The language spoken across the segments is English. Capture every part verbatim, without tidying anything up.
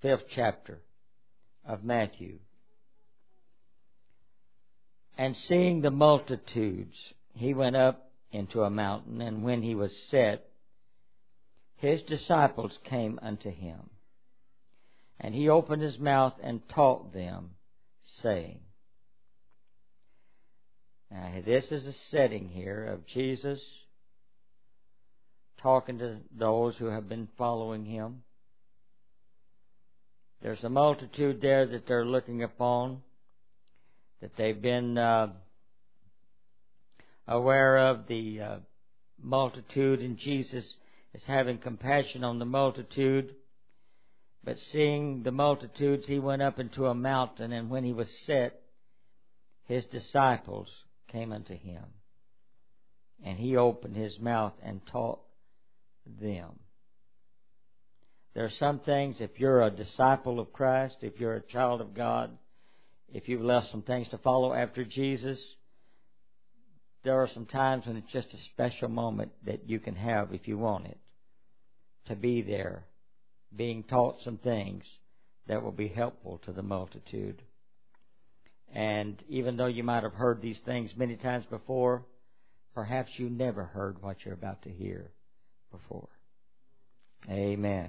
fifth chapter of Matthew. And seeing the multitudes, he went up into a mountain, and when he was set, his disciples came unto him. And he opened his mouth and taught them, saying. Now, this is a setting here of Jesus talking to those who have been following him. There's a multitude there that they're looking upon, that they've been uh, aware of the uh, multitude, and Jesus is having compassion on the multitude. But seeing the multitudes, he went up into a mountain, and when he was set, his disciples came unto him. And he opened his mouth and taught them. There are some things, if you're a disciple of Christ, if you're a child of God, if you've left some things to follow after Jesus, there are some times when it's just a special moment that you can have if you want it, to be there, being taught some things that will be helpful to the multitude. And even though you might have heard these things many times before, perhaps you never heard what you're about to hear before. Amen.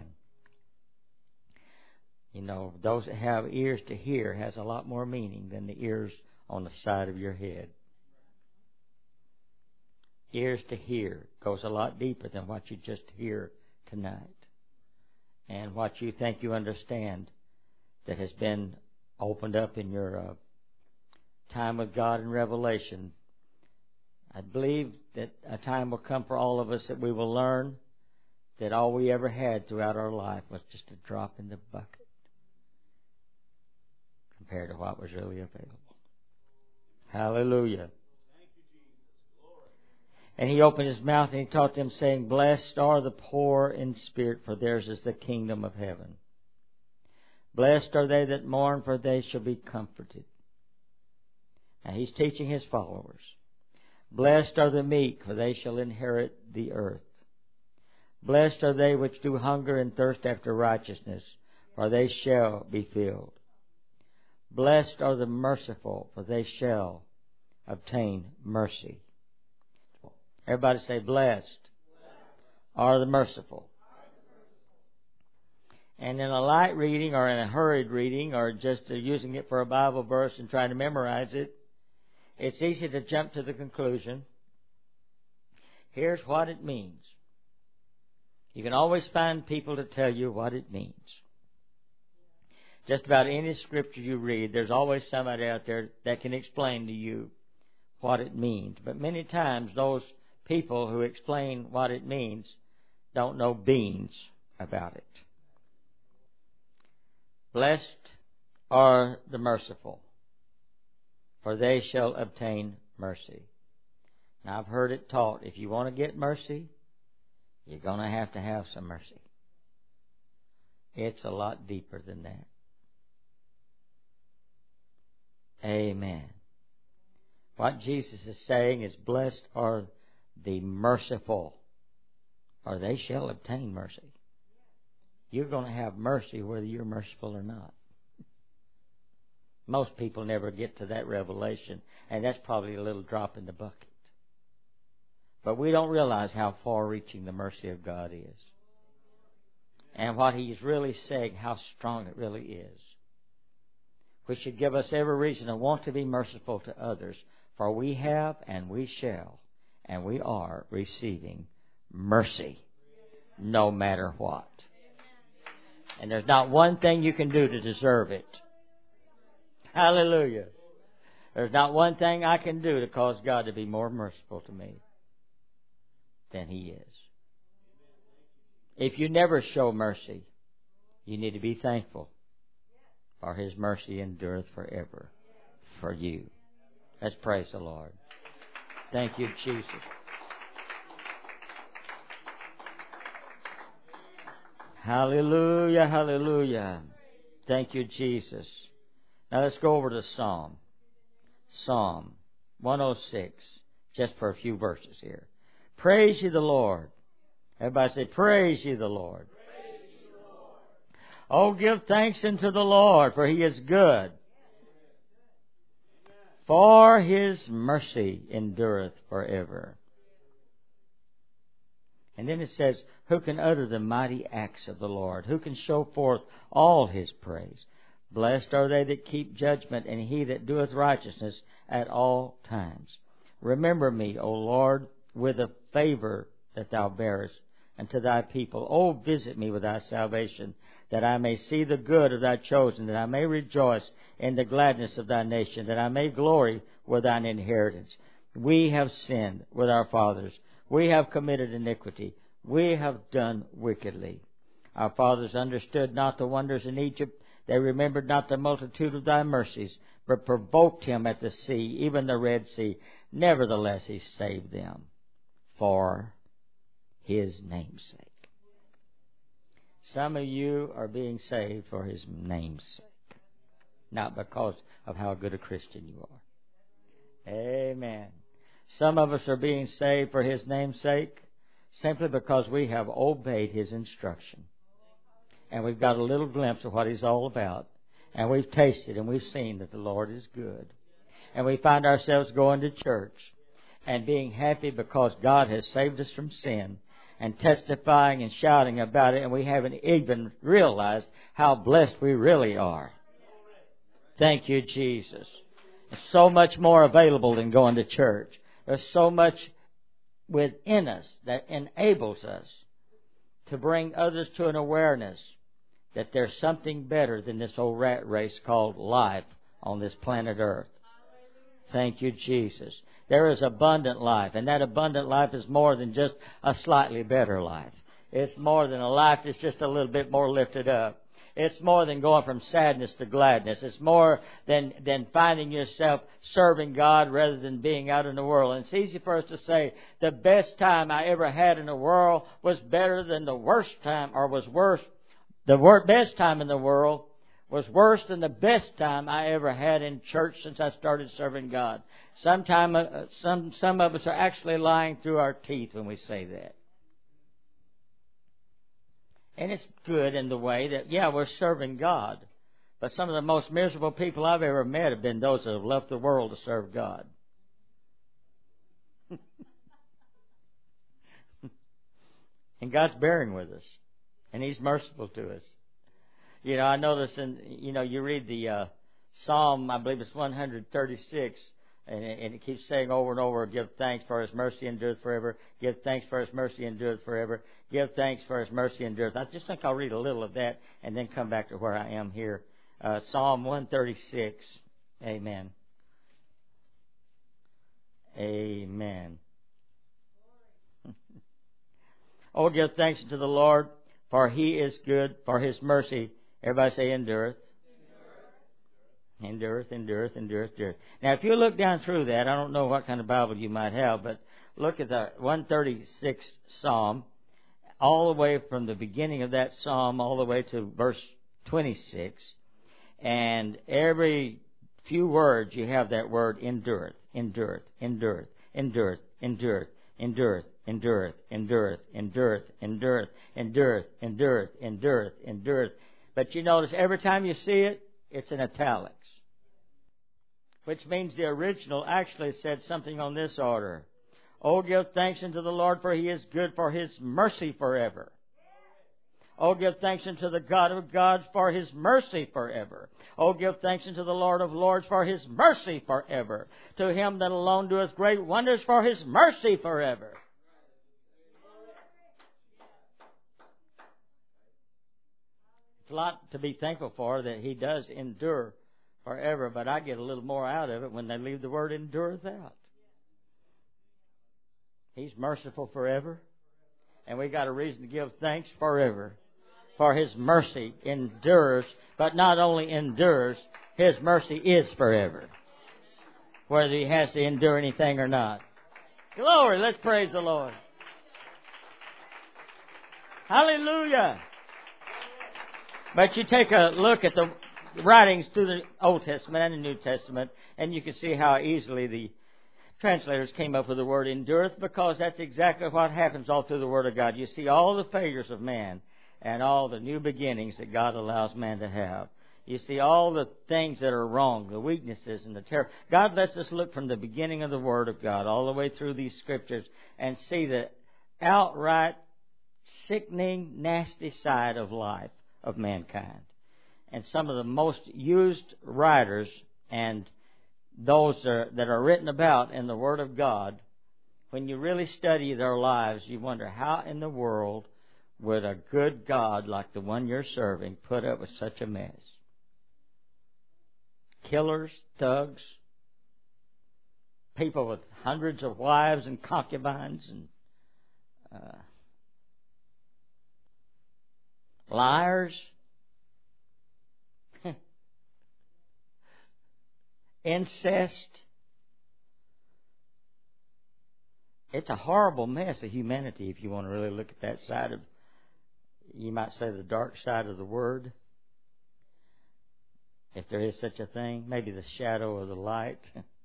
You know, those that have ears to hear has a lot more meaning than the ears on the side of your head. Ears to hear goes a lot deeper than what you just hear tonight. And what you think you understand that has been opened up in your uh, time with God in revelation. I believe that a time will come for all of us that we will learn that all we ever had throughout our life was just a drop in the bucket compared to what was really available. Hallelujah. And he opened his mouth and he taught them, saying, Blessed are the poor in spirit, for theirs is the kingdom of heaven. Blessed are they that mourn, for they shall be comforted. Now he's teaching his followers. Blessed are the meek, for they shall inherit the earth. Blessed are they which do hunger and thirst after righteousness, for they shall be filled. Blessed are the merciful, for they shall obtain mercy. Everybody say, blessed, blessed are the merciful. And in a light reading or in a hurried reading or just using it for a Bible verse and trying to memorize it, it's easy to jump to the conclusion. Here's what it means. You can always find people to tell you what it means. Just about any scripture you read, there's always somebody out there that can explain to you what it means. But many times those people who explain what it means don't know beans about it. Blessed are the merciful, for they shall obtain mercy. Now, I've heard it taught, if you want to get mercy, you're going to have to have some mercy. It's a lot deeper than that. Amen. What Jesus is saying is, blessed are the merciful, for they shall obtain mercy. You're going to have mercy whether you're merciful or not. Most people never get to that revelation, and that's probably a little drop in the bucket. But we don't realize how far-reaching the mercy of God is. And what He's really saying, how strong it really is. Which should give us every reason to want to be merciful to others. For we have and we shall and we are receiving mercy no matter what. And there's not one thing you can do to deserve it. Hallelujah. There's not one thing I can do to cause God to be more merciful to me than He is. If you never show mercy, you need to be thankful, for His mercy endureth forever for you. Let's praise the Lord. Thank you, Jesus. Hallelujah, hallelujah. Thank you, Jesus. Now let's go over to Psalm. Psalm one oh six, just for a few verses here. Praise ye the Lord. Everybody say, praise ye the Lord. Oh, give thanks unto the Lord, for He is good. For His mercy endureth forever. And then it says, who can utter the mighty acts of the Lord? Who can show forth all His praise? Blessed are they that keep judgment, and he that doeth righteousness at all times. Remember me, O Lord, with the favor that Thou bearest unto Thy people. O visit me with Thy salvation, that I may see the good of Thy chosen, that I may rejoice in the gladness of Thy nation, that I may glory with Thine inheritance. We have sinned with our fathers. We have committed iniquity. We have done wickedly. Our fathers understood not the wonders in Egypt. They remembered not the multitude of Thy mercies, but provoked Him at the sea, even the Red Sea. Nevertheless He saved them for His name's sake. Some of you are being saved for His name's sake, not because of how good a Christian you are. Amen. Some of us are being saved for His name's sake simply because we have obeyed His instruction. And we've got a little glimpse of what He's all about. And we've tasted and we've seen that the Lord is good. And we find ourselves going to church and being happy because God has saved us from sin, and testifying and shouting about it, and we haven't even realized how blessed we really are. Thank you, Jesus. There's so much more available than going to church. There's so much within us that enables us to bring others to an awareness that there's something better than this old rat race called life on this planet Earth. Thank you, Jesus. There is abundant life, and that abundant life is more than just a slightly better life. It's more than a life that's just a little bit more lifted up. It's more than going from sadness to gladness. It's more than, than finding yourself serving God rather than being out in the world. And it's easy for us to say, the best time I ever had in the world was better than the worst time, or was worse. The wor- best time in the world was worse than the best time I ever had in church since I started serving God. Sometime, uh, some, some of us are actually lying through our teeth when we say that. And it's good in the way that, yeah, we're serving God. But some of the most miserable people I've ever met have been those that have left the world to serve God. And God's bearing with us. And He's merciful to us. You know, I notice in, you know, you read the uh, Psalm, I believe it's one thirty-six, and it, and it keeps saying over and over, give thanks for His mercy endureth forever. Give thanks for His mercy endureth forever. Give thanks for His mercy endureth. I just think I'll read a little of that and then come back to where I am here. Uh, Psalm one thirty-six. Amen. Amen. Oh, give thanks to the Lord, for He is good, for His mercy. Everybody say endureth. Endureth, endureth, endureth, endureth. Now, if you look down through that, I don't know what kind of Bible you might have, but look at the one thirty-sixth Psalm, all the way from the beginning of that Psalm all the way to verse twenty-six. And every few words you have that word endureth, endureth, endureth, endureth, endureth, endureth, endureth, endureth, endureth, endureth, endureth, endureth, endureth, endureth. But you notice every time you see it, it's in italics. Which means the original actually said something on this order. Oh, give thanks unto the Lord, for He is good, for His mercy forever. Oh, give thanks unto the God of gods, for His mercy forever. Oh, give thanks unto the Lord of lords, for His mercy forever. To Him that alone doeth great wonders, for His mercy forever. It's a lot to be thankful for that He does endure forever, but I get a little more out of it when they leave the word endureth out. He's merciful forever, and we got a reason to give thanks forever. For His mercy endures, but not only endures, His mercy is forever, whether He has to endure anything or not. Glory, let's praise the Lord. Hallelujah. But you take a look at the writings through the Old Testament and the New Testament, and you can see how easily the translators came up with the word endureth, because that's exactly what happens all through the Word of God. You see all the failures of man. and all the new beginnings that God allows man to have. You see, all the things that are wrong, the weaknesses and the terror. God lets us look from the beginning of the Word of God all the way through these Scriptures and see the outright sickening, nasty side of life of mankind. And some of the most used writers and those are, that are written about in the Word of God, when you really study their lives, you wonder how in the world would a good God like the one you're serving put up with such a mess? Killers, thugs, people with hundreds of wives and concubines, and uh, liars, incest. It's a horrible mess of humanity if you want to really look at that side of, you might say, the dark side of the Word. If there is such a thing, maybe the shadow of the light.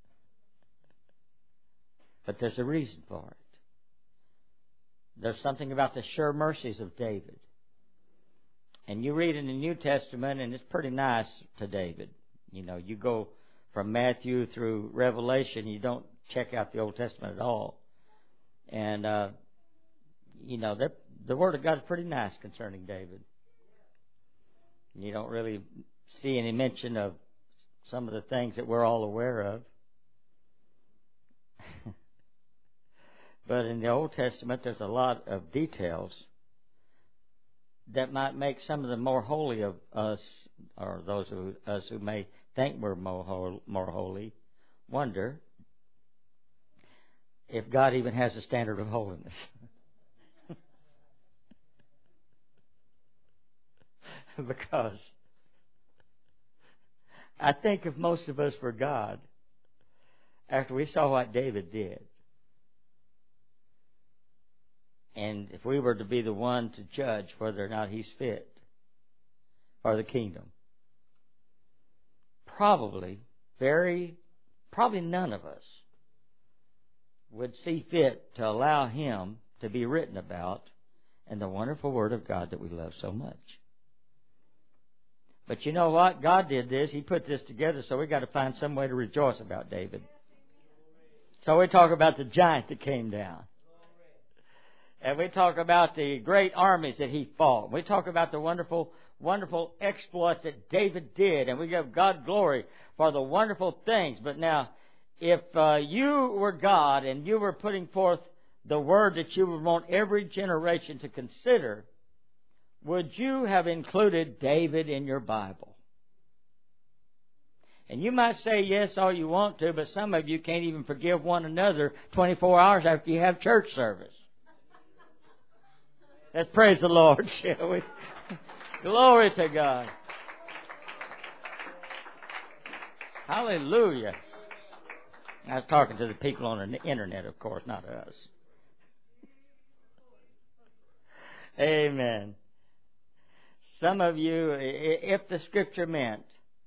But there's a reason for it. There's something about the sure mercies of David. And you read in the New Testament, and it's pretty nice to David. You know, you go from Matthew through Revelation, you don't check out the Old Testament at all. And, uh, you know, the Word of God is pretty nice concerning David. You don't really see any mention of some of the things that we're all aware of. But in the Old Testament, there's a lot of details that might make some of the more holy of us, or those of us who may think we're more, more holy, wonder if God even has a standard of holiness. Because I think if most of us were God, after we saw what David did, and if we were to be the one to judge whether or not he's fit for the kingdom, probably, very, probably none of us would see fit to allow him to be written about in the wonderful Word of God that we love so much. But you know what? God did this. He put this together, so we've got to find some way to rejoice about David. So we talk about the giant that came down. And we talk about the great armies that he fought. We talk about the wonderful, wonderful exploits that David did. And we give God glory for the wonderful things. But now, if uh, you were God and you were putting forth the Word that you would want every generation to consider, would you have included David in your Bible? And you might say yes all you want to, but some of you can't even forgive one another twenty-four hours after you have church service. Let's praise the Lord, shall we? Glory to God. Hallelujah. I was talking to the people on the internet, of course, not us. Amen. Some of you, if the Scripture meant,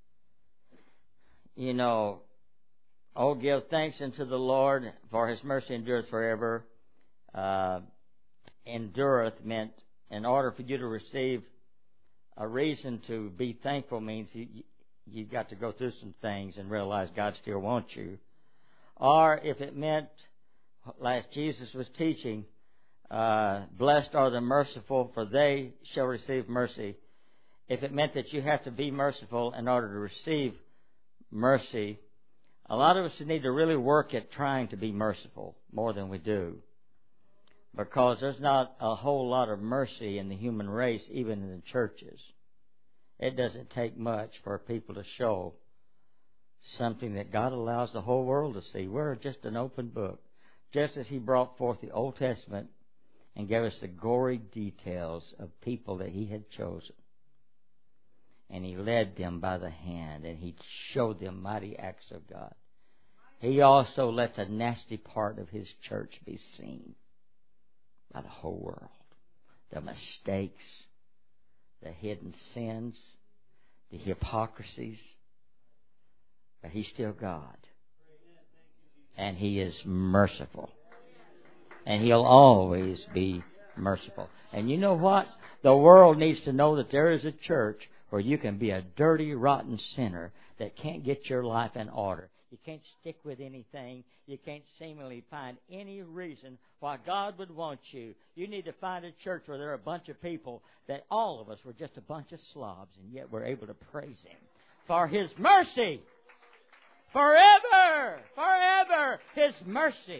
you know, oh, give thanks unto the Lord, for His mercy endureth forever. Uh, endureth meant, in order for you to receive a reason to be thankful, means you, you've got to go through some things and realize God still wants you. Or if it meant, like Jesus was teaching, uh, blessed are the merciful, for they shall receive mercy. If it meant that you have to be merciful in order to receive mercy, a lot of us need to really work at trying to be merciful more than we do. Because there's not a whole lot of mercy in the human race, even in the churches. It doesn't take much for people to show something that God allows the whole world to see. We're just an open book. Just as He brought forth the Old Testament and gave us the gory details of people that He had chosen. And He led them by the hand, and He showed them mighty acts of God. He also lets a nasty part of His church be seen by the whole world. The mistakes, the hidden sins, the hypocrisies. But He's still God. And He is merciful. And He'll always be merciful. And you know what? The world needs to know that there is a church where you can be a dirty, rotten sinner that can't get your life in order. You can't stick with anything. You can't seemingly find any reason why God would want you. You need to find a church where there are a bunch of people that all of us were just a bunch of slobs, and yet we're able to praise Him for His mercy. Forever, forever, His mercy.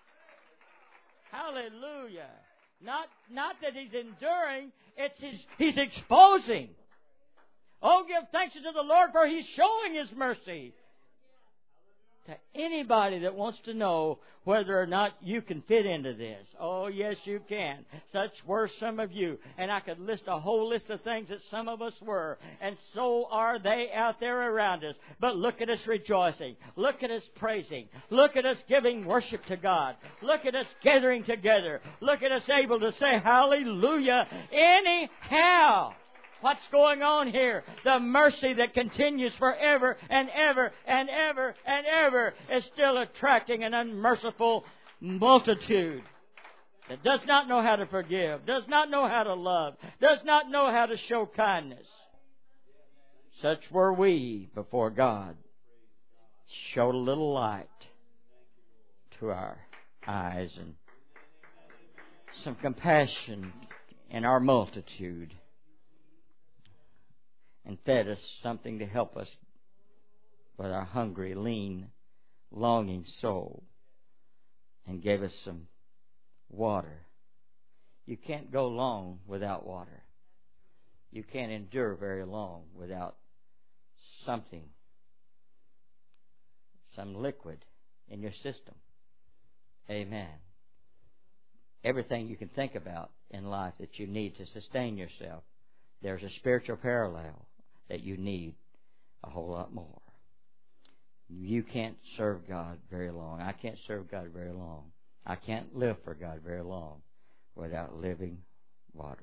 Hallelujah. Not, not that He's enduring, it's His, He's exposing. Oh, give thanks to the Lord, for He's showing His mercy. To anybody that wants to know whether or not you can fit into this. Oh, yes, you can. Such were some of you. And I could list a whole list of things that some of us were. And so are they out there around us. But look at us rejoicing. Look at us praising. Look at us giving worship to God. Look at us gathering together. Look at us able to say hallelujah anyhow. What's going on here? The mercy that continues forever and ever and ever and ever is still attracting an unmerciful multitude that does not know how to forgive, does not know how to love, does not know how to show kindness. Such were we before God. Showed a little light to our eyes and some compassion in our multitude. And fed us something to help us with our hungry, lean, longing soul. And gave us some water. You can't go long without water. You can't endure very long without something, some liquid in your system. Amen. Everything you can think about in life that you need to sustain yourself, there's a spiritual parallel that you need a whole lot more. You can't serve God very long. I can't serve God very long. I can't live for God very long without living water.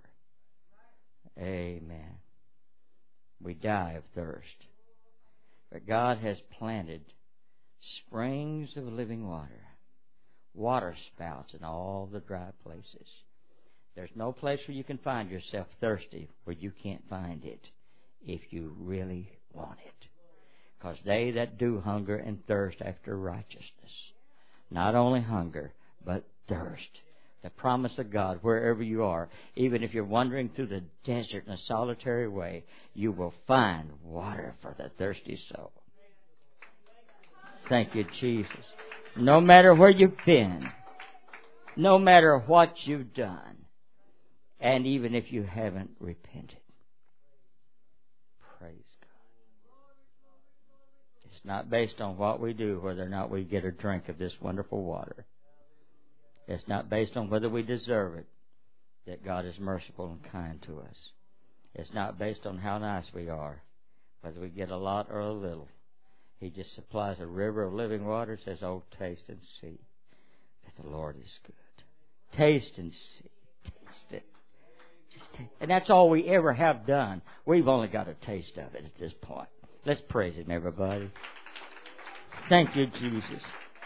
Amen. We die of thirst. But God has planted springs of living water, water spouts in all the dry places. There's no place where you can find yourself thirsty where you can't find it if you really want it. Because they that do hunger and thirst after righteousness, not only hunger, but thirst. The promise of God, wherever you are, even if you're wandering through the desert in a solitary way, you will find water for the thirsty soul. Thank you, Jesus. No matter where you've been, no matter what you've done, and even if you haven't repented. Praise God. It's not based on what we do, whether or not we get a drink of this wonderful water. It's not based on whether we deserve it, that God is merciful and kind to us. It's not based on how nice we are, whether we get a lot or a little. He just supplies a river of living water, says, oh, taste and see that the Lord is good. Taste and see. Taste it. And that's all we ever have done. We've only got a taste of it at this point. Let's praise Him, everybody. Thank you, Jesus.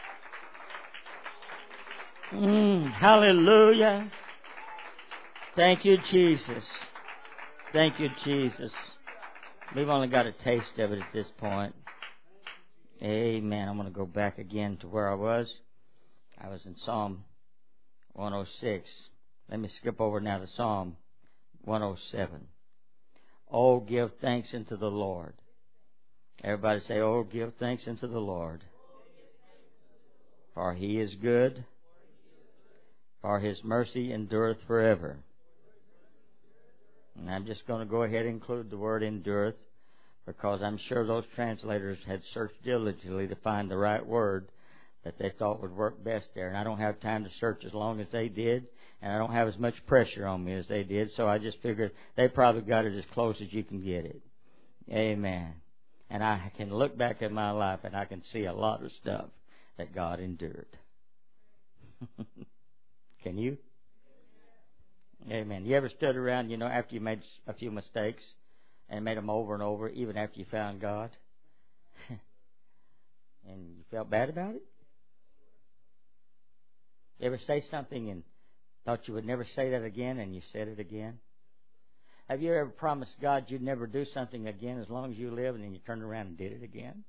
Mm, hallelujah. Thank you, Jesus. Thank you, Jesus. We've only got a taste of it at this point. Amen. I'm going to go back again to where I was. I was in Psalm one oh six. Let me skip over now to Psalm one oh seven. Oh, give thanks unto the Lord. Everybody say, oh, give thanks unto the Lord. For He is good, for His mercy endureth forever. And I'm just going to go ahead and include the word endureth, because I'm sure those translators had searched diligently to find the right word that they thought would work best there. And I don't have time to search as long as they did, and I don't have as much pressure on me as they did, so I just figured they probably got it as close as you can get it. Amen. And I can look back at my life and I can see a lot of stuff that God endured. Can you? Amen. You ever stood around, you know, after you made a few mistakes and made them over and over, even after you found God, and you felt bad about it? You ever say something and thought you would never say that again, and you said it again? Have you ever promised God you'd never do something again as long as you live, and then you turned around and did it again?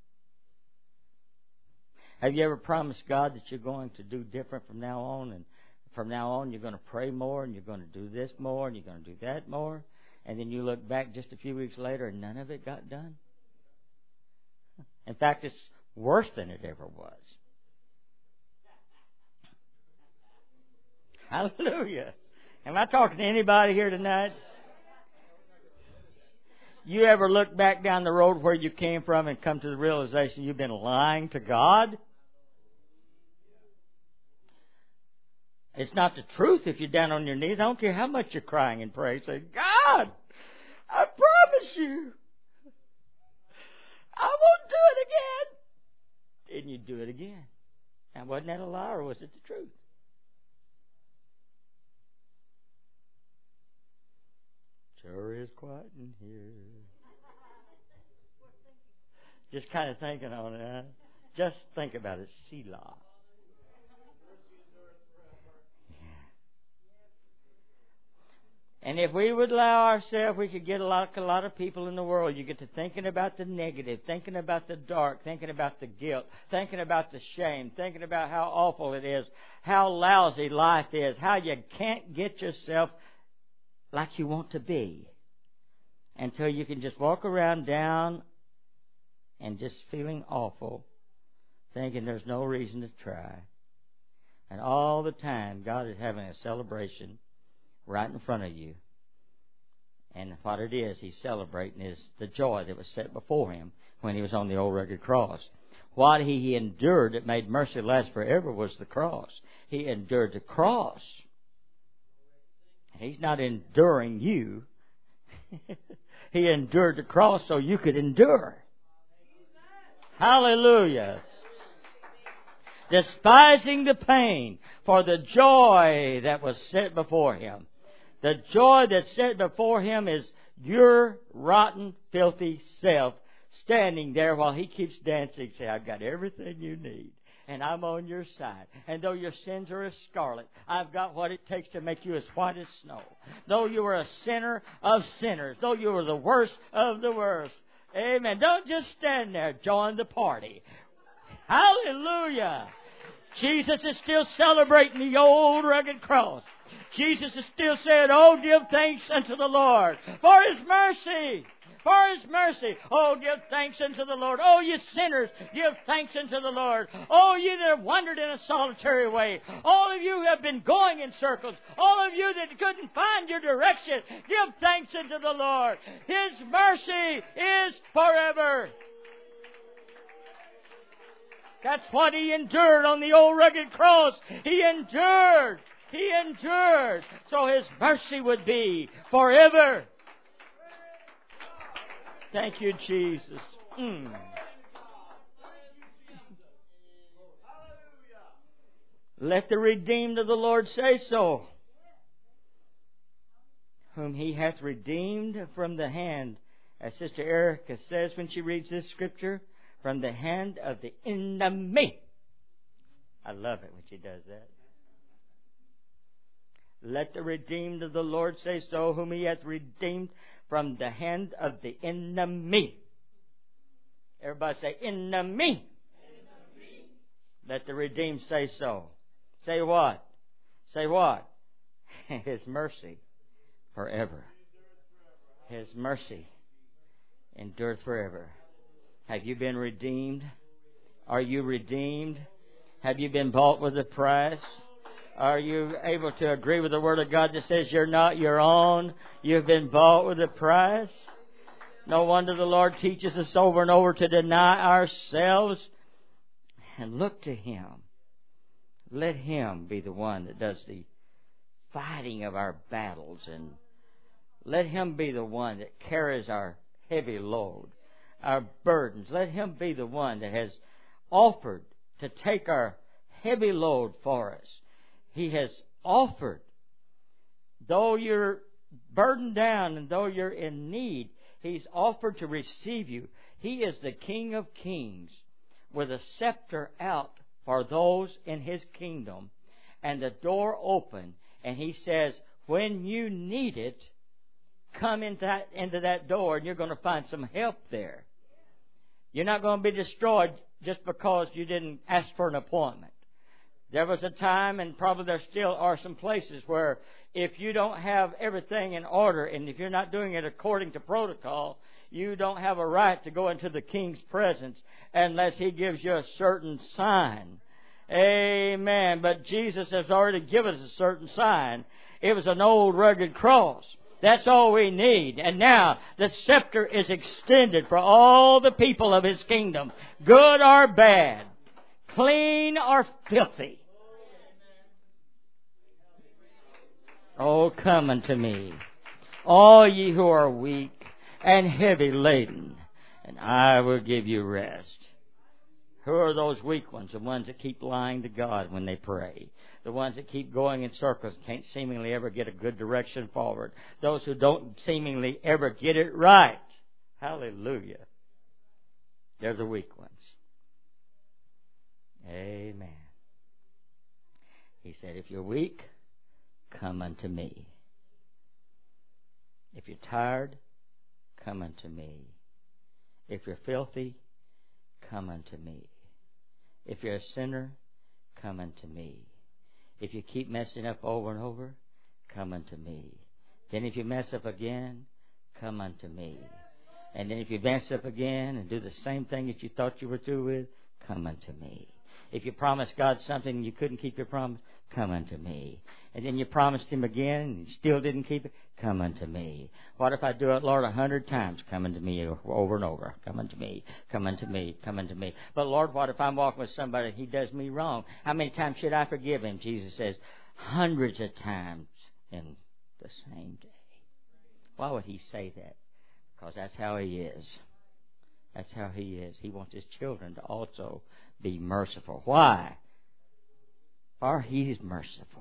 Have you ever promised God that you're going to do different from now on, and from now on you're going to pray more, and you're going to do this more, and you're going to do that more, and then you look back just a few weeks later and none of it got done? In fact, it's worse than it ever was. Hallelujah. Am I talking to anybody here tonight? You ever look back down the road where you came from and come to the realization you've been lying to God? It's not the truth if you're down on your knees. I don't care how much you're crying and praying. Say, God, I promise you, I won't do it again. And you do it again. Now, wasn't that a lie, or was it the truth? Sure is quiet in here. Just kind of thinking on it, huh? Just think about it. Selah. And if we would allow ourselves, we could get a lot, a lot of people in the world. You get to thinking about the negative, thinking about the dark, thinking about the guilt, thinking about the shame, thinking about how awful it is, how lousy life is, how you can't get yourself like you want to be, until you can just walk around down and just feeling awful, thinking there's no reason to try. And all the time, God is having a celebration right in front of you. And what it is He's celebrating is the joy that was set before Him when He was on the old rugged cross. What He, he endured that made mercy last forever was the cross. He endured the cross. He's not enduring you. He endured the cross so you could endure. Hallelujah. Despising the pain for the joy that was set before Him. The joy that's set before Him is your rotten, filthy self standing there while He keeps dancing. Say, I've got everything you need, and I'm on your side. And though your sins are as scarlet, I've got what it takes to make you as white as snow. Though you are a sinner of sinners, though you are the worst of the worst. Amen. Don't just stand there. Join the party. Hallelujah. Jesus is still celebrating the old rugged cross. Jesus is still saying, oh, give thanks unto the Lord for His mercy. For His mercy. Oh, give thanks unto the Lord. Oh, you sinners, give thanks unto the Lord. Oh, you that have wandered in a solitary way. All of you who have been going in circles. All of you that couldn't find your direction. Give thanks unto the Lord. His mercy is forever. That's what He endured on the old rugged cross. He endured. He endured. So His mercy would be forever. Thank you, Jesus. Mm. Let the redeemed of the Lord say so. Whom He hath redeemed from the hand, as Sister Erica says when she reads this scripture, from the hand of the enemy. I love it when she does that. Let the redeemed of the Lord say so, whom He hath redeemed from the hand of the enemy. Everybody say, enemy. Enemy. Let the redeemed say so. Say what? Say what? His mercy forever. His mercy endureth forever. Have you been redeemed? Are you redeemed? Have you been bought with a price? Are you able to agree with the Word of God that says you're not your own? You've been bought with a price? No wonder the Lord teaches us over and over to deny ourselves and look to Him. Let Him be the one that does the fighting of our battles, and let Him be the one that carries our heavy load, our burdens. Let Him be the one that has offered to take our heavy load for us. He has offered, though you're burdened down and though you're in need, He's offered to receive you. He is the King of Kings with a scepter out for those in His kingdom and the door open. And He says, when you need it, come into that, into that door and you're going to find some help there. You're not going to be destroyed just because you didn't ask for an appointment. There was a time, and probably there still are some places, where if you don't have everything in order and if you're not doing it according to protocol, you don't have a right to go into the King's presence unless He gives you a certain sign. Amen. But Jesus has already given us a certain sign. It was an old rugged cross. That's all we need. And now the scepter is extended for all the people of His kingdom, good or bad, clean or filthy. Oh, come unto me, all ye who are weak and heavy laden, and I will give you rest. Who are those weak ones? The ones that keep lying to God when they pray. The ones that keep going in circles, can't seemingly ever get a good direction forward. Those who don't seemingly ever get it right. Hallelujah. They're the weak ones. Amen. He said, if you're weak, come unto me. If you're tired, come unto me. If you're filthy, come unto me. If you're a sinner, come unto me. If you keep messing up over and over, come unto me. Then if you mess up again, come unto me. And then if you mess up again and do the same thing that you thought you were through with, come unto me. If you promised God something and you couldn't keep your promise, come unto me. And then you promised Him again and you still didn't keep it, come unto me. What if I do it, Lord, a hundred times? Come unto me over and over. Come unto me. Come unto me. Come unto me. But Lord, what if I'm walking with somebody and he does me wrong? How many times should I forgive him? Jesus says, hundreds of times in the same day. Why would He say that? Because that's how He is. That's how He is. He wants His children to also be merciful. Why? For He is merciful.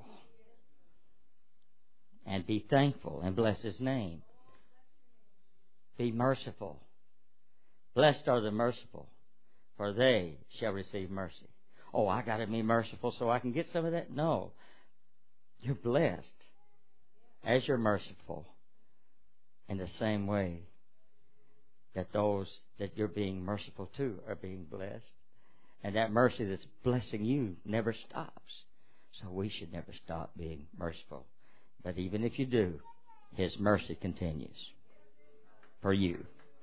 And be thankful and bless His name. Be merciful. Blessed are the merciful, for they shall receive mercy. Oh, I got to be merciful so I can get some of that? No. You're blessed as you're merciful in the same way that those that you're being merciful to are being blessed. And that mercy that's blessing you never stops. So we should never stop being merciful. But even if you do, His mercy continues for you.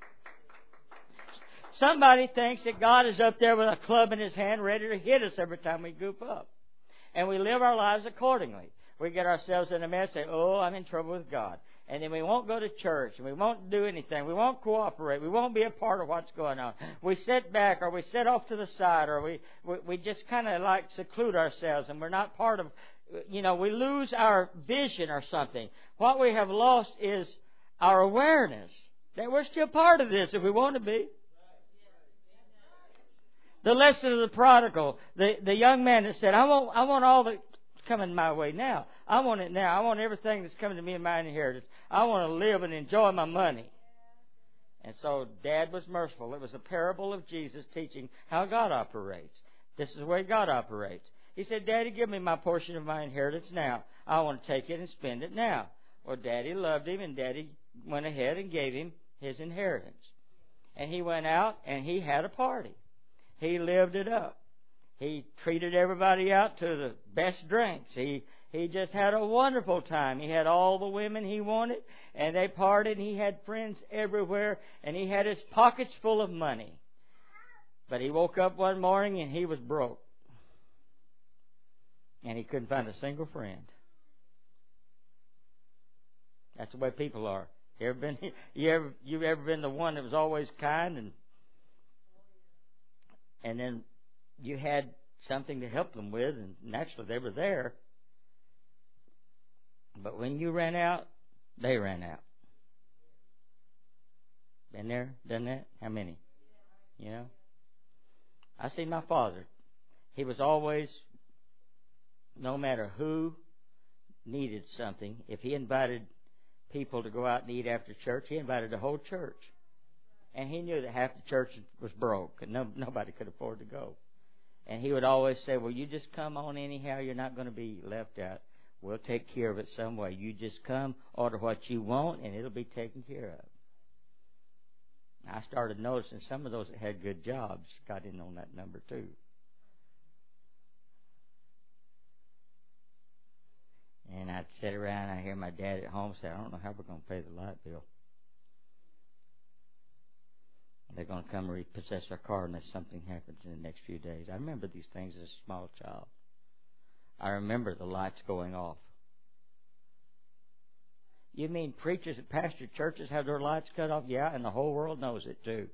Somebody thinks that God is up there with a club in His hand ready to hit us every time we goof up. And we live our lives accordingly. We get ourselves in a mess, say, oh, I'm in trouble with God. And then we won't go to church, and we won't do anything. We won't cooperate. We won't be a part of what's going on. We sit back, or we sit off to the side, or we, we, we just kind of like seclude ourselves, and we're not part of, you know, we lose our vision or something. What we have lost is our awareness that we're still part of this if we want to be. The lesson of the prodigal, the, the young man that said, I want, I want all that's coming my way now. I want it now. I want everything that's coming to me in my inheritance. I want to live and enjoy my money. And so Dad was merciful. It was a parable of Jesus teaching how God operates. This is the way God operates. He said, Daddy, give me my portion of my inheritance now. I want to take it and spend it now. Well, Daddy loved him, and Daddy went ahead and gave him his inheritance. And he went out and he had a party. He lived it up. He treated everybody out to the best drinks. He He just had a wonderful time. He had all the women he wanted, and they partied. He had friends everywhere, and he had his pockets full of money. But he woke up one morning and he was broke. And he couldn't find a single friend. That's the way people are. You ever been you ever you ever been the one that was always kind, and and then you had something to help them with, and naturally they were there. But when you ran out, they ran out. Been there, done that? How many? You know? I see my father. He was always, no matter who needed something, if he invited people to go out and eat after church, he invited the whole church. And he knew that half the church was broke and no, nobody could afford to go. And he would always say, well, you just come on anyhow. You're not going to be left out. We'll take care of it some way. You just come, order what you want, and it'll be taken care of. I started noticing some of those that had good jobs got in on that number too. And I'd sit around and I'd hear my dad at home say, I don't know how we're going to pay the light bill. They're going to come and repossess our car unless something happens in the next few days. I remember these things as a small child. I remember the lights going off. You mean preachers at pastor churches have their lights cut off? Yeah, and the whole world knows it too.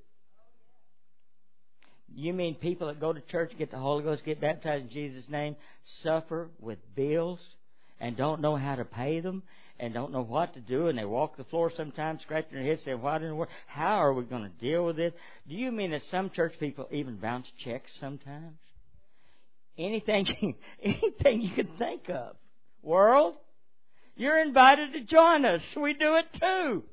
You mean people that go to church, get the Holy Ghost, get baptized in Jesus' name, suffer with bills and don't know how to pay them and don't know what to do, and they walk the floor sometimes scratching their heads saying, what in the world? How are we going to deal with this? Do you mean that some church people even bounce checks sometimes? Anything, anything you can think of. World, you're invited to join us. We do it too.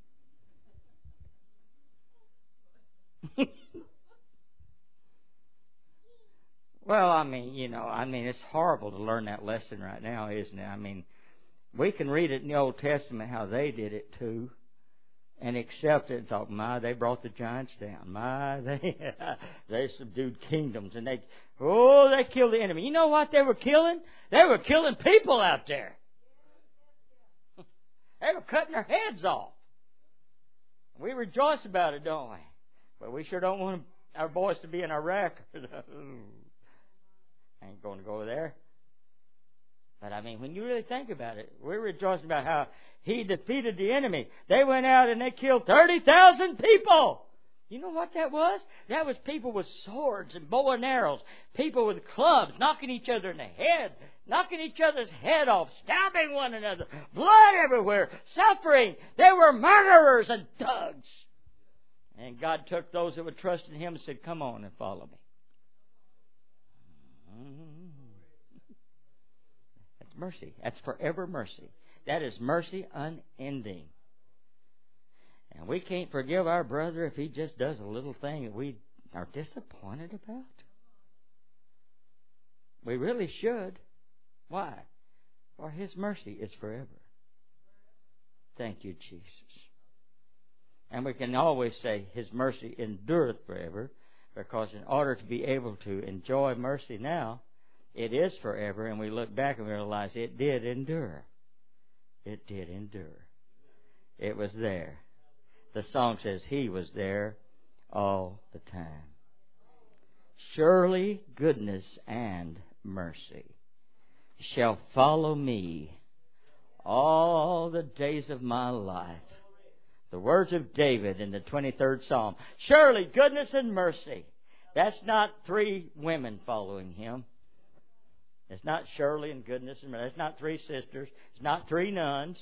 Well, I mean, you know, I mean, it's horrible to learn that lesson right now, isn't it? I mean, we can read it in the Old Testament how they did it too, and accept it and talk, my, they brought the giants down. My, they they subdued kingdoms, and they, oh, they killed the enemy. You know what they were killing? They were killing people out there. They were cutting their heads off. We rejoice about it, don't we? But we sure don't want our boys to be in Iraq. I ain't going to go there. But I mean, when you really think about it, we're rejoicing about how he defeated the enemy. They went out and they killed thirty thousand people. You know what that was? That was people with swords and bow and arrows. People with clubs, knocking each other in the head, knocking each other's head off, stabbing one another, blood everywhere, suffering. They were murderers and thugs. And God took those that would trust in Him and said, come on and follow me. That's mercy. That's forever mercy. That is mercy unending. And we can't forgive our brother if he just does a little thing that we are disappointed about. We really should. Why? For His mercy is forever. Thank you, Jesus. And we can always say His mercy endureth forever, because in order to be able to enjoy mercy now, it is forever, and we look back and we realize it did endure. It did endure. It was there. The song says He was there all the time. Surely goodness and mercy shall follow me all the days of my life. The words of David in the twenty-third Psalm. Surely goodness and mercy. That's not three women following Him. It's not surely and goodness and mercy. It's not three sisters. It's not three nuns.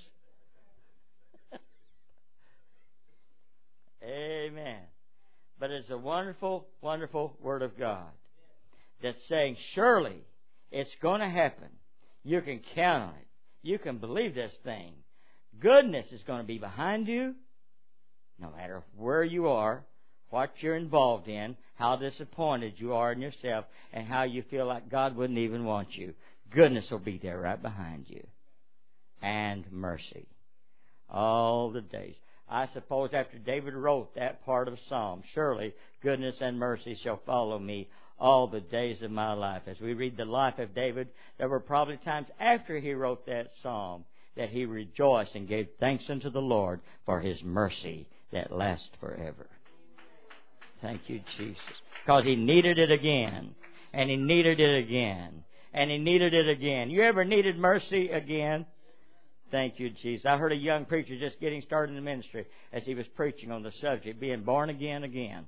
Amen. But it's a wonderful, wonderful Word of God that's saying, surely it's going to happen. You can count on it. You can believe this thing. Goodness is going to be behind you, no matter where you are, what you're involved in, how disappointed you are in yourself, and how you feel like God wouldn't even want you. Goodness will be there right behind you. And mercy. All the days. I suppose after David wrote that part of Psalm, surely goodness and mercy shall follow me all the days of my life. As we read the life of David, there were probably times after he wrote that Psalm that he rejoiced and gave thanks unto the Lord for His mercy that lasts forever. Thank you, Jesus. Because he needed it again. And he needed it again. And he needed it again. You ever needed mercy again? Thank you, Jesus. I heard a young preacher just getting started in the ministry as he was preaching on the subject, being born again again.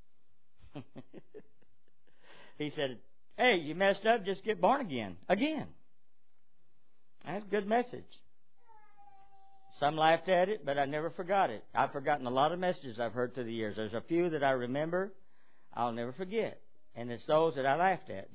He said, hey, you messed up, just get born again. Again. That's a good message. Some laughed at it, but I never forgot it. I've forgotten a lot of messages I've heard through the years. There's a few that I remember I'll never forget. And it's those that I laughed at.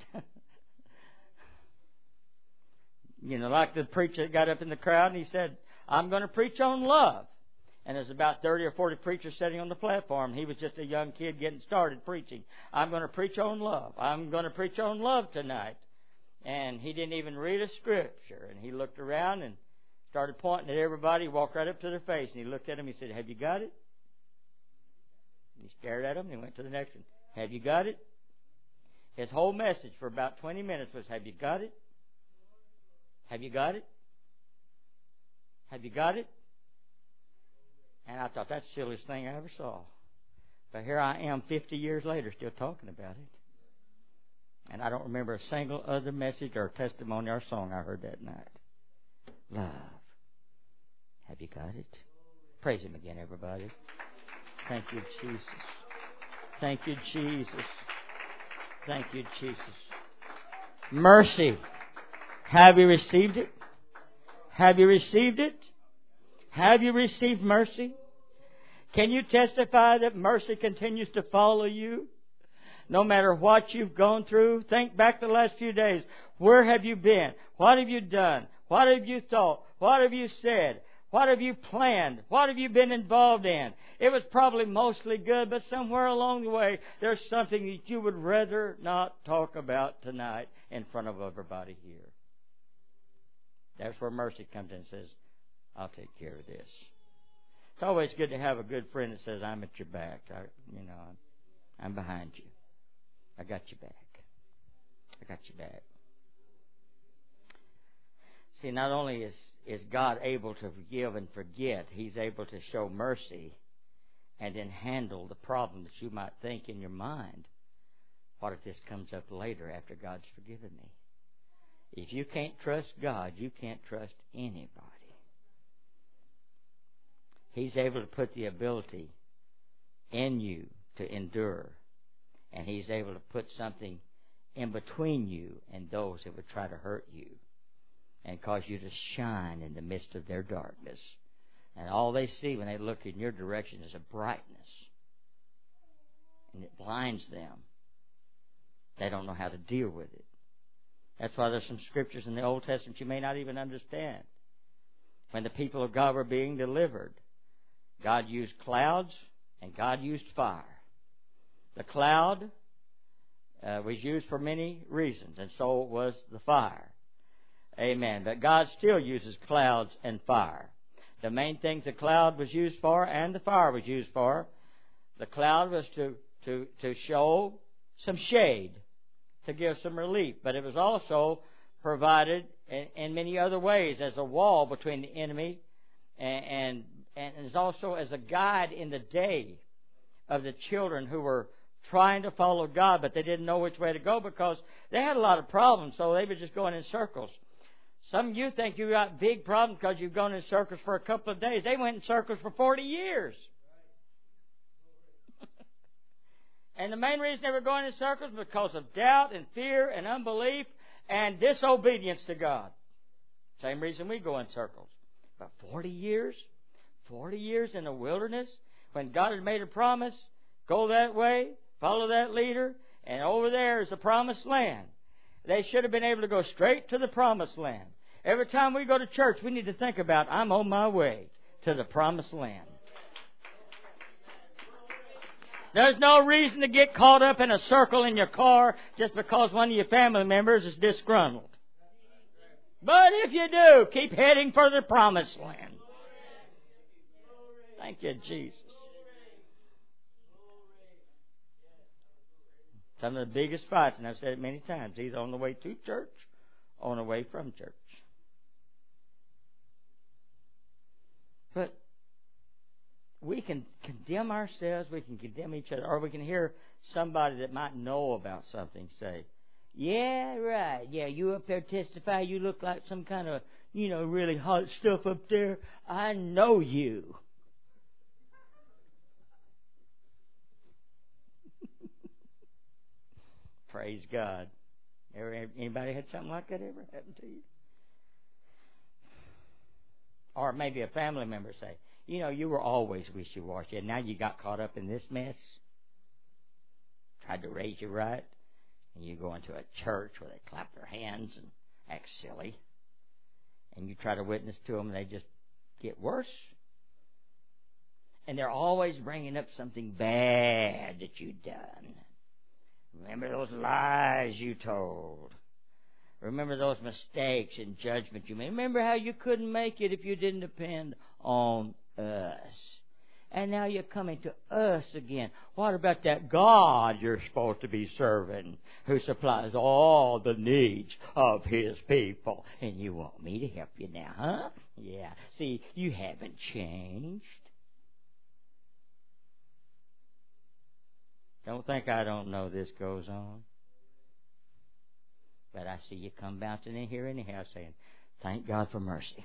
You know, like the preacher that got up in the crowd and he said, I'm going to preach on love. And there's about thirty or forty preachers sitting on the platform. He was just a young kid getting started preaching. I'm going to preach on love. I'm going to preach on love tonight. And he didn't even read a scripture. And he looked around and started pointing at everybody. He walked right up to their face. And he looked at them. He said, have you got it? And he stared at them. And he went to the next one. Have you got it? His whole message for about twenty minutes was, have you got it? Have you got it? Have you got it? And I thought, that's the silliest thing I ever saw. But here I am fifty years later still talking about it. And I don't remember a single other message or testimony or song I heard that night. Love. Have you got it? Praise Him again, everybody. Thank you, Jesus. Thank you, Jesus. Thank you, Jesus. Mercy. Have you received it? Have you received it? Have you received mercy? Can you testify that mercy continues to follow you? No matter what you've gone through, think back the last few days. Where have you been? What have you done? What have you thought? What have you said? What have you planned? What have you been involved in? It was probably mostly good, but somewhere along the way, there's something that you would rather not talk about tonight in front of everybody here. That's where mercy comes in and says, I'll take care of this. It's always good to have a good friend that says, I'm at your back. I, you know, I'm, I'm behind you. I got your back. I got your back. See, not only is, is God able to forgive and forget, He's able to show mercy and then handle the problem that you might think in your mind. What if this comes up later after God's forgiven me? If you can't trust God, you can't trust anybody. He's able to put the ability in you to endure. And He's able to put something in between you and those that would try to hurt you and cause you to shine in the midst of their darkness. And all they see when they look in your direction is a brightness. And it blinds them. They don't know how to deal with it. That's why there's some scriptures in the Old Testament you may not even understand. When the people of God were being delivered, God used clouds and God used fire. The cloud uh, was used for many reasons, and so was the fire. Amen. But God still uses clouds and fire. The main things the cloud was used for and the fire was used for. The cloud was to, to, to show some shade, to give some relief. But it was also provided in, in many other ways as a wall between the enemy and, and, and as also as a guide in the day of the children who were trying to follow God, but they didn't know which way to go because they had a lot of problems, so they were just going in circles. Some of you think you got big problems because you've gone in circles for a couple of days. They went in circles for forty years. And the main reason they were going in circles was because of doubt and fear and unbelief and disobedience to God. Same reason we go in circles. But forty years? forty years in the wilderness when God had made a promise, go that way, follow that leader, and over there is the promised land. They should have been able to go straight to the promised land. Every time we go to church, we need to think about, I'm on my way to the promised land. There's no reason to get caught up in a circle in your car just because one of your family members is disgruntled. But if you do, keep heading for the promised land. Thank you, Jesus. Some of the biggest fights, and I've said it many times, either on the way to church or on the way from church. But we can condemn ourselves, we can condemn each other, or we can hear somebody that might know about something say, yeah, right, yeah, you up there testify, you look like some kind of, you know, really hot stuff up there. I know you. Praise God. Ever, anybody had something like that ever happen to you? Or maybe a family member say, you know, you were always wishy-washy, and now you got caught up in this mess. Tried to raise you right, and you go into a church where they clap their hands and act silly, and you try to witness to them, and they just get worse. And they're always bringing up something bad that you've done. Remember those lies you told. Remember those mistakes and judgment you made. Remember how you couldn't make it if you didn't depend on us. And now you're coming to us again. What about that God you're supposed to be serving, who supplies all the needs of His people? And you want me to help you now, huh? Yeah. See, you haven't changed. Don't think I don't know this goes on. But I see you come bouncing in here anyhow saying, thank God for mercy.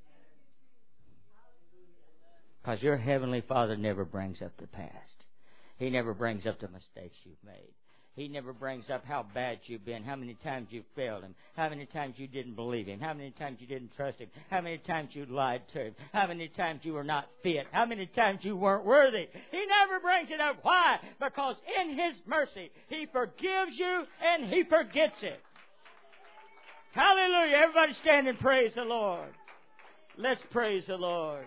Because your Heavenly Father never brings up the past. He never brings up the mistakes you've made. He never brings up how bad you've been, how many times you've failed Him, how many times you didn't believe Him, how many times you didn't trust Him, how many times you lied to Him, how many times you were not fit, how many times you weren't worthy. He never brings it up. Why? Because in His mercy, He forgives you and He forgets it. Hallelujah. Everybody stand and praise the Lord. Let's praise the Lord.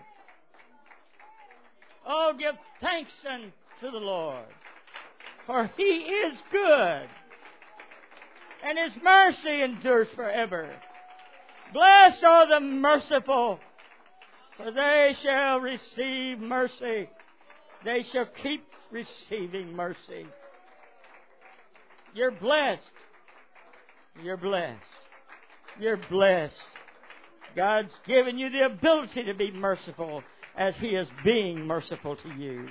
Oh, give thanks unto the Lord, for He is good, and His mercy endures forever. Blessed are the merciful, for they shall receive mercy. They shall keep receiving mercy. You're blessed. You're blessed. You're blessed. God's given you the ability to be merciful as He is being merciful to you.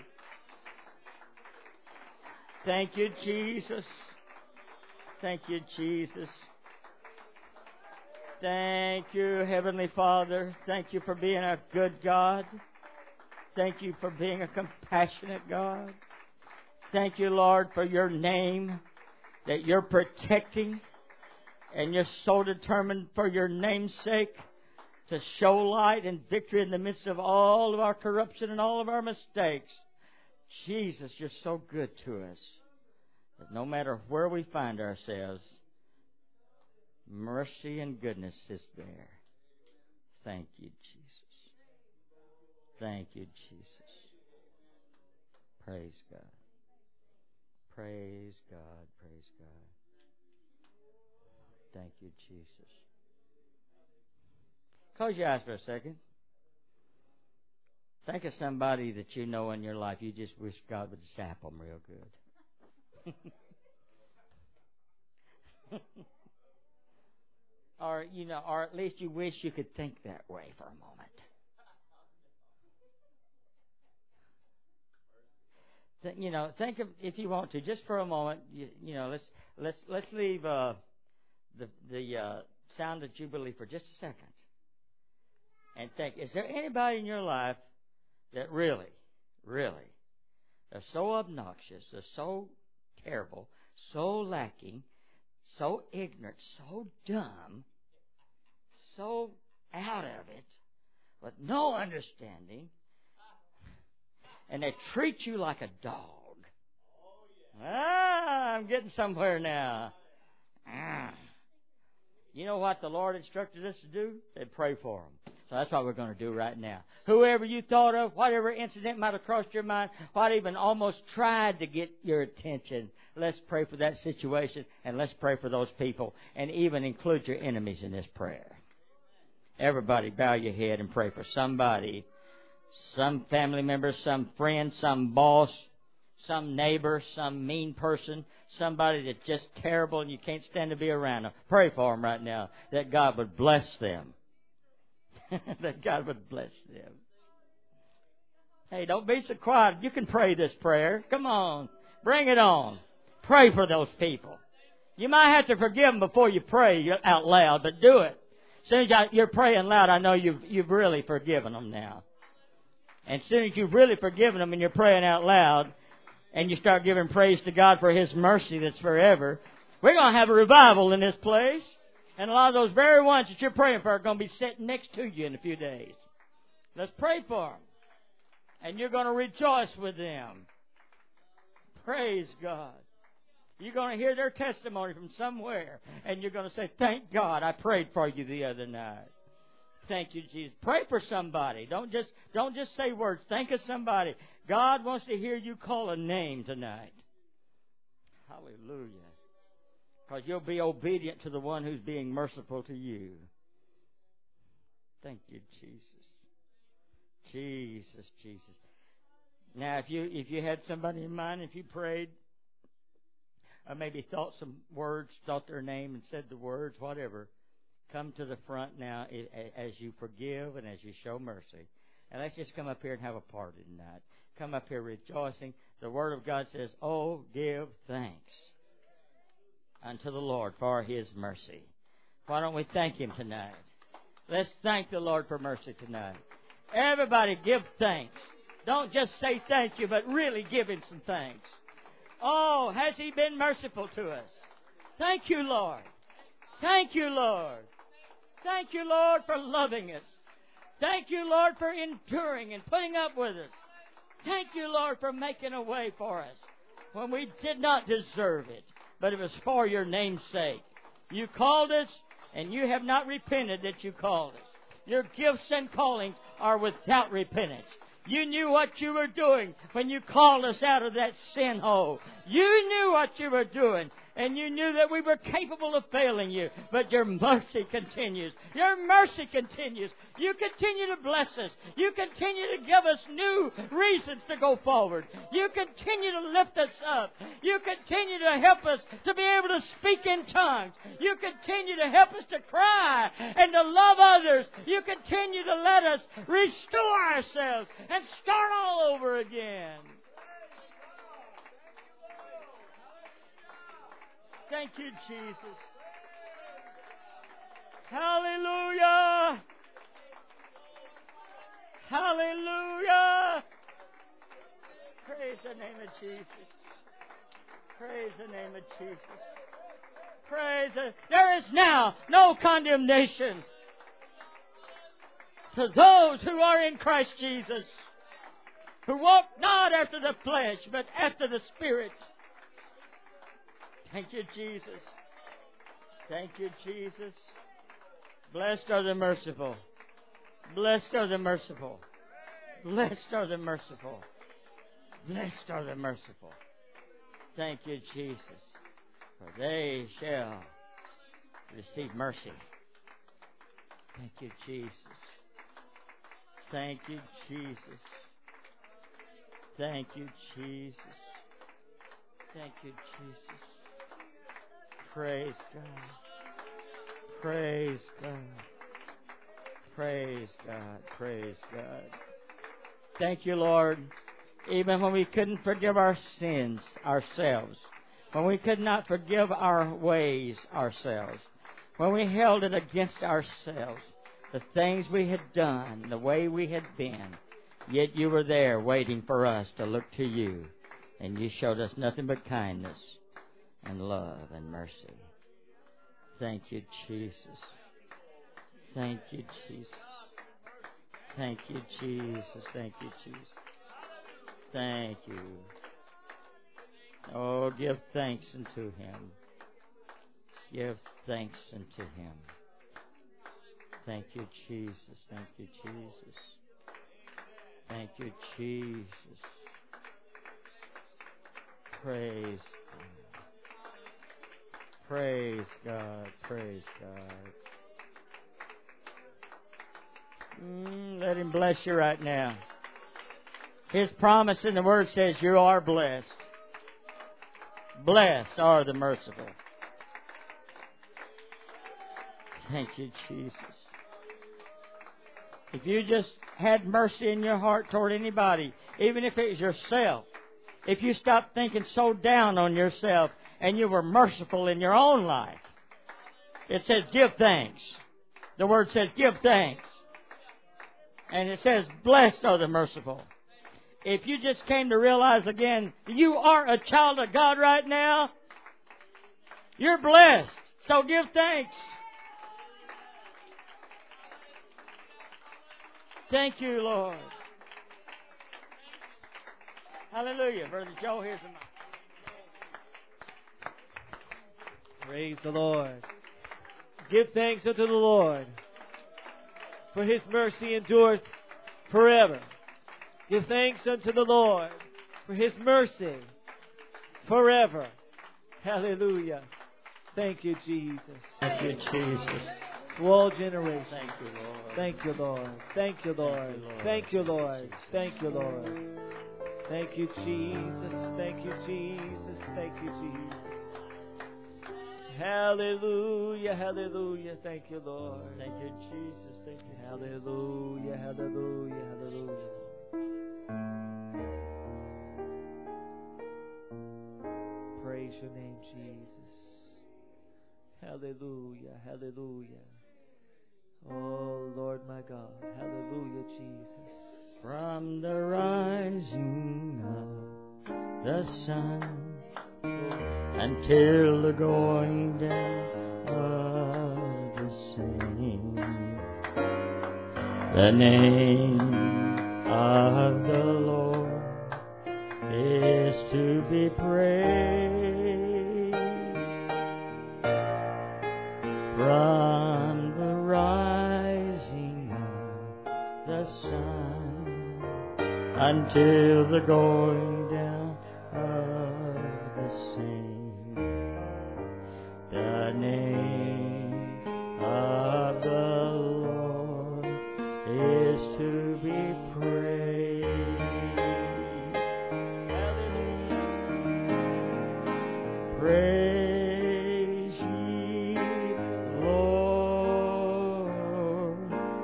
Thank you, Jesus. Thank you, Jesus. Thank you, Heavenly Father. Thank you for being a good God. Thank you for being a compassionate God. Thank you, Lord, for your name that you're protecting, and you're so determined for your name's sake to show light and victory in the midst of all of our corruption and all of our mistakes. Jesus, you're so good to us that no matter where we find ourselves, mercy and goodness is there. Thank you, Jesus. Thank you, Jesus. Praise God. Praise God. Praise God. Thank you, Jesus. Close your eyes for a second. Think of somebody that you know in your life you just wish God would zap them real good. Or, you know, or at least you wish you could think that way for a moment. Th- you know, think of, if you want to, just for a moment, you, you know, let's let's let's leave uh, the the uh, sound of Jubilee for just a second. And think, is there anybody in your life that really, really, are so obnoxious, are so terrible, so lacking, so ignorant, so dumb, so out of it, with no understanding, and they treat you like a dog? Ah, I'm getting somewhere now. Ah. You know what the Lord instructed us to do? Said pray for them. So that's what we're going to do right now. Whoever you thought of, whatever incident might have crossed your mind, what even almost tried to get your attention, let's pray for that situation, and let's pray for those people, and even include your enemies in this prayer. Everybody bow your head and pray for somebody, some family member, some friend, some boss, some neighbor, some mean person, somebody that's just terrible and you can't stand to be around them. Pray for them right now, that God would bless them. That God would bless them. Hey, don't be so quiet. You can pray this prayer. Come on. Bring it on. Pray for those people. You might have to forgive them before you pray out loud, but do it. As soon as you're praying loud, I know you've, you've really forgiven them now. And as soon as you've really forgiven them and you're praying out loud, and you start giving praise to God for His mercy that's forever, we're going to have a revival in this place. And a lot of those very ones that you're praying for are going to be sitting next to you in a few days. Let's pray for them. And you're going to rejoice with them. Praise God. You're going to hear their testimony from somewhere. And you're going to say, thank God I prayed for you the other night. Thank you, Jesus. Pray for somebody. Don't just, don't just say words. Think of somebody. God wants to hear you call a name tonight. Hallelujah. Because you'll be obedient to the one who's being merciful to you. Thank you, Jesus. Jesus, Jesus. Now, if you if you had somebody in mind, if you prayed, or maybe thought some words, thought their name and said the words, whatever, come to the front now as you forgive and as you show mercy. And let's just come up here and have a party tonight. Come up here rejoicing. The Word of God says, oh, give thanks unto the Lord for His mercy. Why don't we thank Him tonight? Let's thank the Lord for mercy tonight. Everybody give thanks. Don't just say thank you, but really give Him some thanks. Oh, has He been merciful to us? Thank you, Lord. Thank you, Lord. Thank you, Lord, for loving us. Thank you, Lord, for enduring and putting up with us. Thank you, Lord, for making a way for us when we did not deserve it, but it was for your name's sake. You called us, and you have not repented that you called us. Your gifts and callings are without repentance. You knew what you were doing when you called us out of that sin hole. You knew what you were doing. And you knew that we were capable of failing you. But your mercy continues. Your mercy continues. You continue to bless us. You continue to give us new reasons to go forward. You continue to lift us up. You continue to help us to be able to speak in tongues. You continue to help us to cry and to love others. You continue to let us restore ourselves and start all over again. Thank you, Jesus. Hallelujah. Hallelujah. Praise the name of Jesus. Praise the name of Jesus. Praise the... There is now no condemnation to those who are in Christ Jesus, who walk not after the flesh, but after the Spirit. Thank you, Jesus. Thank you, Jesus. Blessed are the merciful. Blessed are the merciful. Blessed are the merciful. Blessed are the merciful. Thank you, Jesus. For they shall receive mercy. Thank you, Jesus. Thank you, Jesus. Thank you, Jesus. Thank you, Jesus. Praise God. Praise God. Praise God. Praise God. Thank you, Lord. Even when we couldn't forgive our sins ourselves, when we could not forgive our ways ourselves, when we held it against ourselves, the things we had done, the way we had been, yet you were there waiting for us to look to you, and you showed us nothing but kindness and love and mercy. Thank you, Jesus. Thank you, Jesus. Thank you, Jesus. Thank you, Jesus. Thank you. Oh, give thanks unto Him. Give thanks unto Him. Thank you, Jesus. Thank you, Jesus. Thank you, Jesus. Praise God. Praise God. Praise God. Mm, let Him bless you right now. His promise in the Word says you are blessed. Blessed are the merciful. Thank you, Jesus. If you just had mercy in your heart toward anybody, even if it was yourself, if you stopped thinking so down on yourself and you were merciful in your own life, it says give thanks. The Word says give thanks. And it says blessed are the merciful. If you just came to realize again, you are a child of God right now, you're blessed. So give thanks. Thank you, Lord. Hallelujah. Brother Joe, here's the mic. Praise the Lord. Give thanks unto the Lord, for His mercy endureth forever. Give thanks unto the Lord, for His mercy forever. Hallelujah. Thank you, Jesus. Thank you, Jesus. To all generations. Thank you, Lord. Thank you, Lord. Thank you, Lord. Thank you, Lord. Thank you, Lord. Thank you, Jesus. Thank you, Jesus. Thank you, Jesus. Hallelujah, hallelujah. Thank you, Lord. Thank you, Jesus. Thank you. Hallelujah, hallelujah, hallelujah. Praise your name, Jesus. Hallelujah, hallelujah. Oh, Lord my God. Hallelujah, Jesus. From the rising of the sun until the going down of the same, the name of the Lord is to be praised. From the rising of the sun until the going down of the same, the name of the Lord is to be praised. Hallelujah. Praise ye the Lord.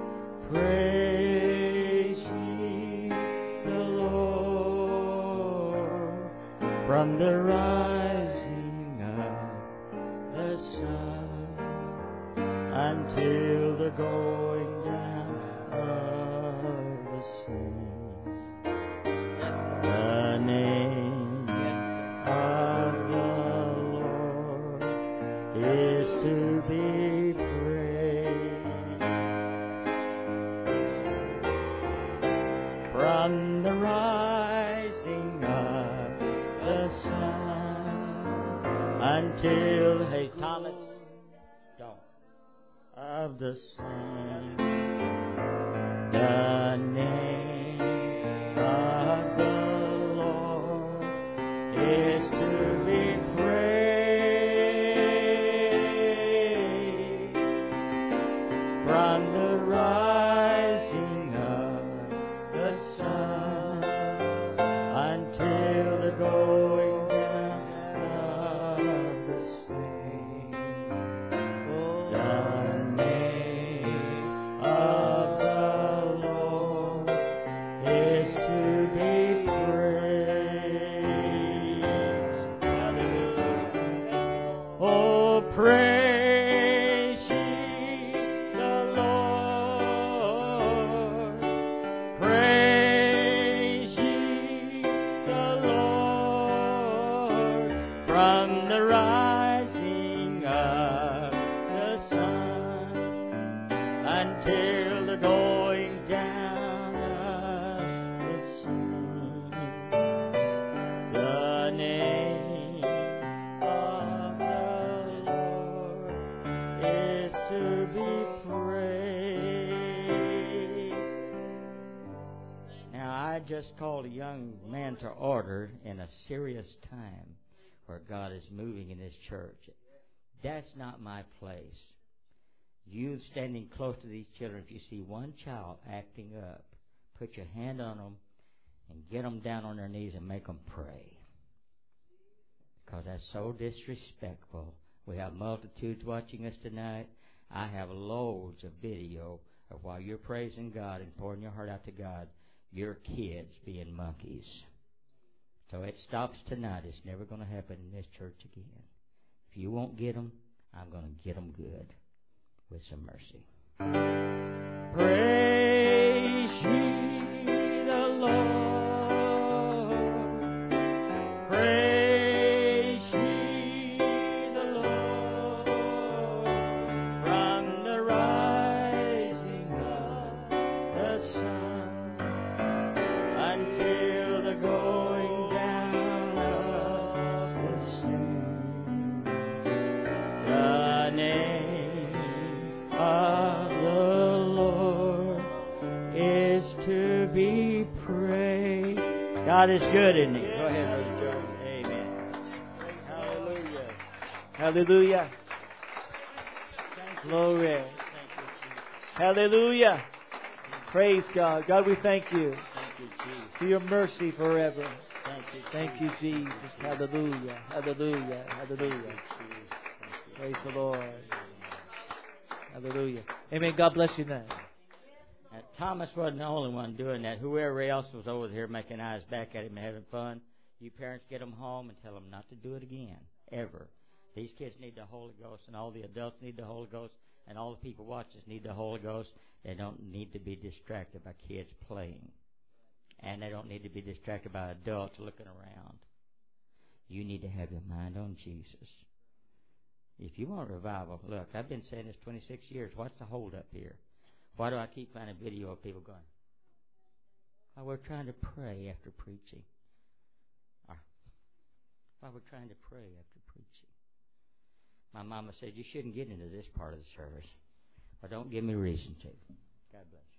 Praise ye the Lord. From the rising of the sun until the going down of the same, the name of the Lord is to be praised. From the rising of the sun until, hey Thomas, don't, of the same, the name of the Lord is to be praised. From the rising of the sun until the going down of the same, the name of the Lord is to be praised. Hallelujah. Oh, praise ye the Lord. Praise ye the Lord. From the rising of the sun until the going down of the same, the name of the Lord is to be praised. Now, I just called a young man to order in a serious time where God is moving in this church. That's not my place. You standing close to these children, if you see one child acting up, put your hand on them and get them down on their knees and make them pray. Because that's so disrespectful. We have multitudes watching us tonight. I have loads of video of while you're praising God and pouring your heart out to God, your kids being monkeys. So it stops tonight. It's never going to happen in this church again. If you won't get them, I'm going to get them good with some mercy. Praise ye the Lord. Praise ye the Lord. From the rising of the sun until the going down of the same, the name of the Lord is to be praised. God is good, isn't He? Go ahead, Brother Joe. Amen. Hallelujah. Hallelujah. Glory. Hallelujah. Praise God. God, we thank you for your mercy forever. Thank you, Jesus. Hallelujah. Hallelujah. Hallelujah. Praise the Lord. Hallelujah. Amen. God bless you now. Uh, Thomas wasn't the only one doing that. Whoever else was over here making eyes back at him and having fun, you parents get them home and tell them not to do it again, ever. These kids need the Holy Ghost, and all the adults need the Holy Ghost, and all the people watching need the Holy Ghost. They don't need to be distracted by kids playing. And they don't need to be distracted by adults looking around. You need to have your mind on Jesus. If you want revival, look, I've been saying this twenty-six years. What's the hold up here? Why do I keep finding video of people going, oh, we're trying to pray after preaching. Or, why we're trying to pray after preaching. My mama said, you shouldn't get into this part of the service. Well, don't give me reason to. God bless you.